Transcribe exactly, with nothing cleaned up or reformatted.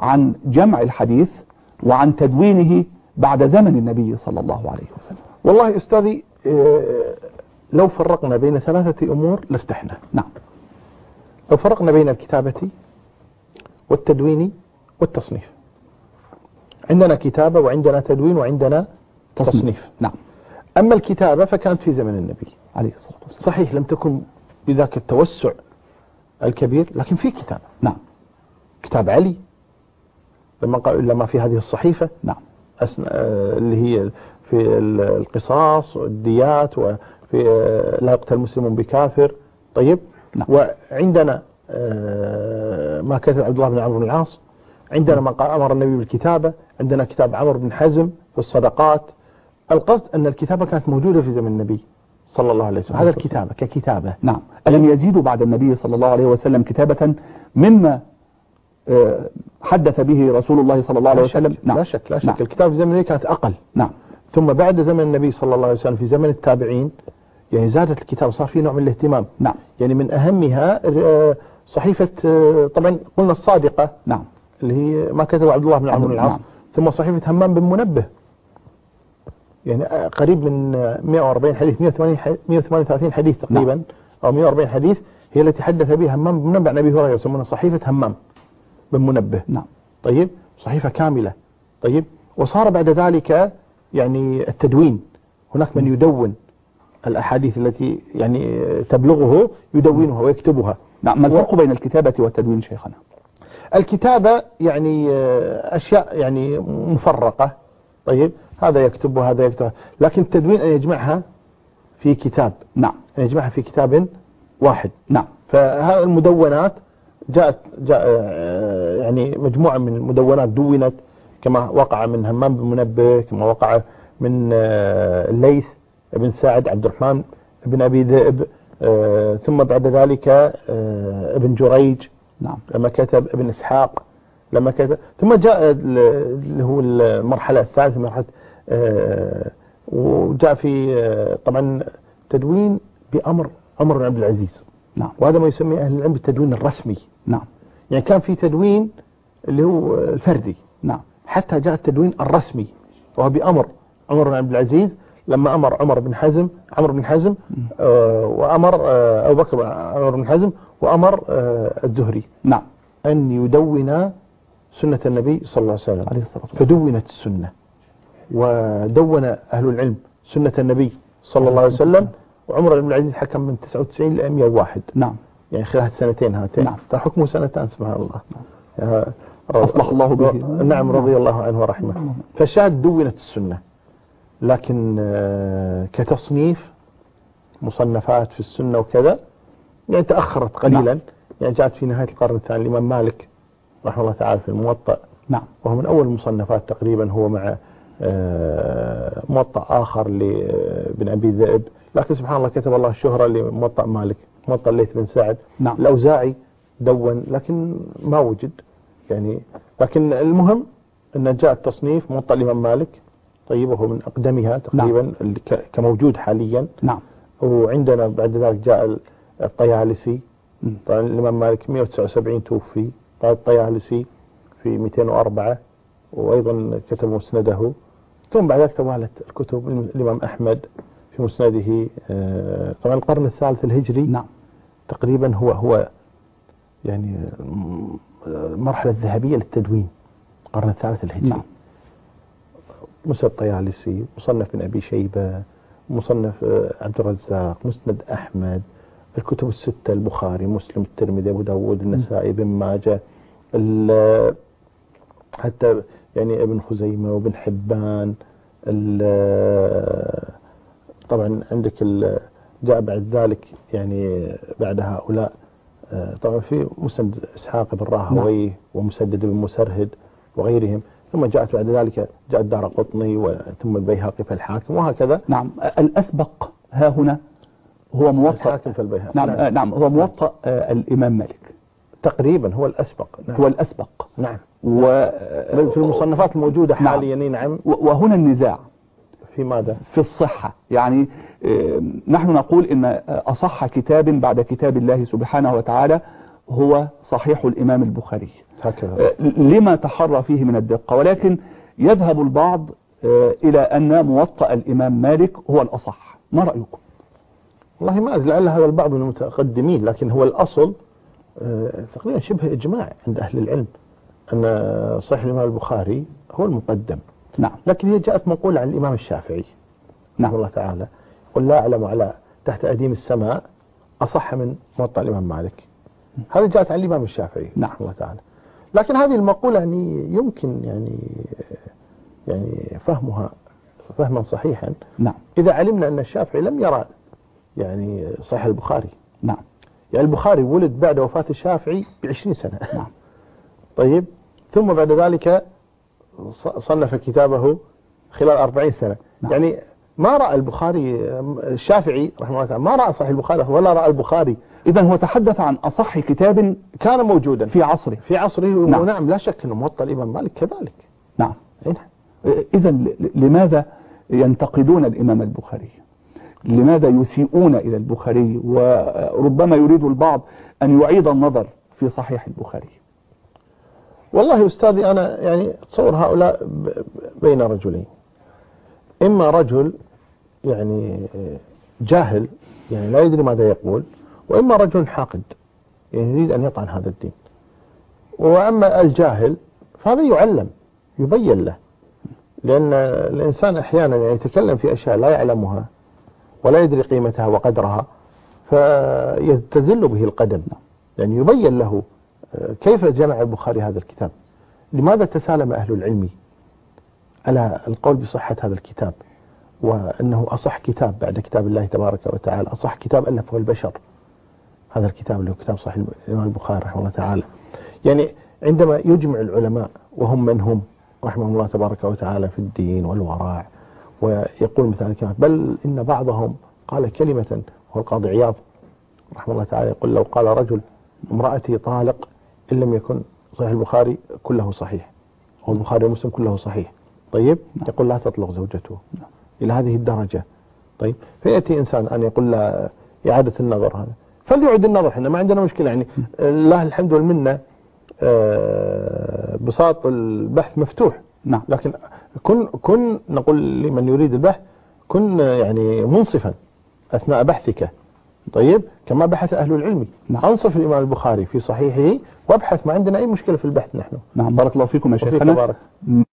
عن جمع الحديث وعن تدوينه بعد زمن النبي صلى الله عليه وسلم. والله أستاذي لو فرقنا بين ثلاثة أمور لارتحنا. نعم. لو فرقنا بين الكتابة والتدوين والتصنيف. عندنا كتابة وعندنا تدوين وعندنا تصنيف, تصنيف. نعم. أما الكتابة فكانت في زمن النبي عليه الصلاة والسلام. صحيح لم تكن بذاك التوسع الكبير، لكن في كتابة. نعم. كتاب علي لما قال لما في هذه الصحيفة. نعم. اللي هي في القصاص والديات وفي لا يقتل مسلم بكافر. طيب. نعم. وعندنا ما كتب عبد الله بن عمرو بن العاص. عندنا ما أمر النبي بالكتابة. عندنا كتاب عمرو بن حزم في الصدقات. القصد أن الكتابة كانت موجودة في زمن النبي صلى الله عليه وسلم. هذا الكتابة ككتابة. نعم. ألم يزيدوا بعد النبي صلى الله عليه وسلم كتابة مما حدث به رسول الله صلى الله عليه وسلم؟ نعم. لا شك لا شك. نعم. الكتاب في زمن النبي كانت أقل. نعم. ثم بعد زمن النبي صلى الله عليه وسلم في زمن التابعين يعني زادت الكتاب، صار في نوع من الاهتمام. نعم. يعني من أهمها صحيفة طبعا قلنا الصادقة. نعم. اللي هي ما كتب عبد الله بن عمرو بن العاص. نعم. ثم صحيفة همام بن منبه يعني قريب من مئة وأربعين حديث، مئة وثمانية وثلاثين حديث تقريبا. نعم. أو مئة وأربعين حديث هي التي حدث بها همام بن منبه عن أبي هريرة، يسمونها صحيفة همام بن منبه. نعم. طيب. صحيفة كاملة. طيب. وصار بعد ذلك يعني التدوين، هناك من يدون الأحاديث التي يعني تبلغه يدونها ويكتبها. نعم. ما الفرق و... بين الكتابة والتدوين شيخنا؟ الكتابة يعني أشياء يعني مفرقة. طيب. هذا يكتب وهذا يكتب، لكن التدوين أن يجمعها في كتاب. نعم. أن يجمعها في كتاب واحد. نعم. فهذه المدونات جاءت جاء يعني مجموعة من المدونات دونت كما وقع من همام بن منبه، كما وقع من الليث بن سعد، عبد الرحمن بن أبي ذئب، ثم بعد ذلك ابن جريج. نعم. لما كتب ابن إسحاق لما كتب، ثم جاء اللي هو المرحلة الثالثة مرحلة وجاء في طبعا تدوين بأمر عمر بن عبد العزيز. نعم. وهذا ما يسمي أهل العلم بالتدوين الرسمي. نعم. يعني كان في تدوين اللي هو الفردي. نعم. حتى جاء التدوين الرسمي وهو بأمر عمر بن عبد العزيز، لما أمر عمر بن حزم عمرو بن حزم آه وأمر آه أبو بكر عمر بن حزم وأمر آه الزهري. نعم. أن يدون سنة النبي صلى الله عليه وسلم عليه الصلاة والسلام. فدونت السنة ودون أهل العلم سنة النبي صلى الله عليه وسلم. وعمر بن العزيز حكم من تسعة وتسعين إلى مئة وواحد. نعم. يعني خلال السنتين هاتين. نعم. ترى حكمه سنتان سبحان الله. نعم. أصلح الله به. نعم. رضي الله عنه ورحمه. نعم. فالشاهد دونت السنة، لكن كتصنيف مصنفات في السنة وكذا يعني تأخرت قليلا. نعم. يعني جاءت في نهاية القرن الثاني الإمام مالك رحمه الله تعالى في الموطأ. نعم. وهو من أول المصنفات تقريبا، هو مع موطأ آخر لابن أبي ذئب، لكن سبحان الله كتب الله الشهرة لموطأ مالك، موطأ الليث بن سعد. نعم. الأوزاعي دون لكن ما وجد يعني. لكن المهم أن جاء التصنيف موطأ الإمام مالك. طيب. وهو من أقدمها تقريبا. نعم. كموجود حاليا. نعم. وعندنا بعد ذلك جاء الطيالسي. طبعا الإمام مالك مئة وتسعة وسبعين توفي، طبعا الطيالسي في مئتين وأربعة وأيضا كتب مسنده. ثم بعد ذلك توالت الكتب الإمام أحمد في مسنده. طبعا القرن الثالث الهجري. نعم. تقريبا هو هو يعني المرحلة الذهبية للتدوين، القرن الثالث الهجري. نعم. مسند الطيالسي، مصنف من أبي شيبة، مصنف عبد الرزاق، مسند أحمد، الكتب الستة البخاري مسلم الترمذي أبو داود النسائي ابن ماجه، حتى يعني ابن خزيمة وابن حبان. طبعا عندك جاء بعد ذلك يعني بعد هؤلاء طبعا في مسند إسحاق بن راهويه. نعم. ومسدد بن مسرهد وغيرهم. ثم جاءت بعد ذلك جاء الدارقطني ثم البيهقي في الحاكم وهكذا. نعم. الأسبق ها هنا هو موطأ الحاكم في البيهقي. نعم. نعم. نعم. هو موطأ الإمام مالك تقريبا، هو الأسبق. نعم. هو الأسبق. نعم. وفي المصنفات الموجودة حاليا. نعم. نعم. وهنا النزاع في ماذا؟ في الصحة. يعني نحن نقول إن أصح كتاب بعد كتاب الله سبحانه وتعالى هو صحيح الإمام البخاري. هكذا. لما تحرى فيه من الدقة، ولكن يذهب البعض إلى أن موطأ الإمام مالك هو الأصح. ما رأيكم؟ والله ما أدري، لعل هذا البعض من المتقدمين، لكن هو الأصل تقريبا شبه إجماع عند أهل العلم أن صحيح الإمام البخاري هو المقدم. نعم. لكن هي جاءت منقولة عن الإمام الشافعي نعم. الله تعالى، قل لا أعلم على تحت أديم السماء أصح من موطأ الإمام مالك. هذا جاءت عن الإمام الشافعي نعم. الله تعالى. لكن هذه المقولة يعني يمكن يعني يعني فهمها فهما صحيحا. نعم. إذا علمنا أن الشافعي لم يرى يعني صحيح البخاري. نعم. يعني البخاري ولد بعد وفاة الشافعي بعشرين سنة. نعم. طيب، ثم بعد ذلك صنف كتابه خلال أربعين سنة. نعم. يعني ما رأى البخاري الشافعي رحمه الله تعالى ما رأى صحيح البخاري ولا رأى البخاري. إذا هو تحدث عن أصح كتاب كان موجودا في عصره في عصره. نعم. ونعم لا شك أنه موطأ الإمام مالك كذلك. نعم. نعم. إذا لماذا ينتقدون الإمام البخاري؟ لماذا يسيئون إلى البخاري؟ وربما يريد البعض أن يعيد النظر في صحيح البخاري. والله أستاذي أنا يعني أتصور هؤلاء بين رجلين، إما رجل يعني جاهل يعني لا يدري ماذا يقول، وإما رجل حاقد يعني يريد أن يطعن هذا الدين. وأما الجاهل فهذا يعلم يبين له، لأن الإنسان أحيانا يعني يتكلم في أشياء لا يعلمها ولا يدري قيمتها وقدرها فيتزل به القدم. يعني يبين له كيف جمع البخاري هذا الكتاب، لماذا تسالم أهل العلم على القول بصحة هذا الكتاب، وأنه أصح كتاب بعد كتاب الله تبارك وتعالى، أصح كتاب ألفه البشر هذا الكتاب اللي هو كتاب صحيح الإمام البخاري رحمه الله تعالى. يعني عندما يجمع العلماء وهم من هم رحمه الله تبارك وتعالى في الدين والورع، ويقول مثل الكلمات، بل إن بعضهم قال كلمة، هو القاضي عياض رحمه الله تعالى يقول لو قال رجل امرأتي طالق إن لم يكن صحيح البخاري كله صحيح أو البخاري ومسلم كله صحيح، طيب يقول لا تطلق زوجته إلى هذه الدرجة. طيب فيأتي إنسان أن يقول لا إعادة النظر، هذا فليعد النظر، احنا ما عندنا مشكلة يعني الله الحمد والمنة بساط البحث مفتوح. نعم. لكن كن كن نقول لمن يريد البحث كن يعني منصفا أثناء بحثك، طيب كما بحث أهل العلم. نعم. أنصف الإمام البخاري في صحيحه وابحث، ما عندنا أي مشكلة في البحث نحن. نعم. بارك الله فيكم يا شيخنا.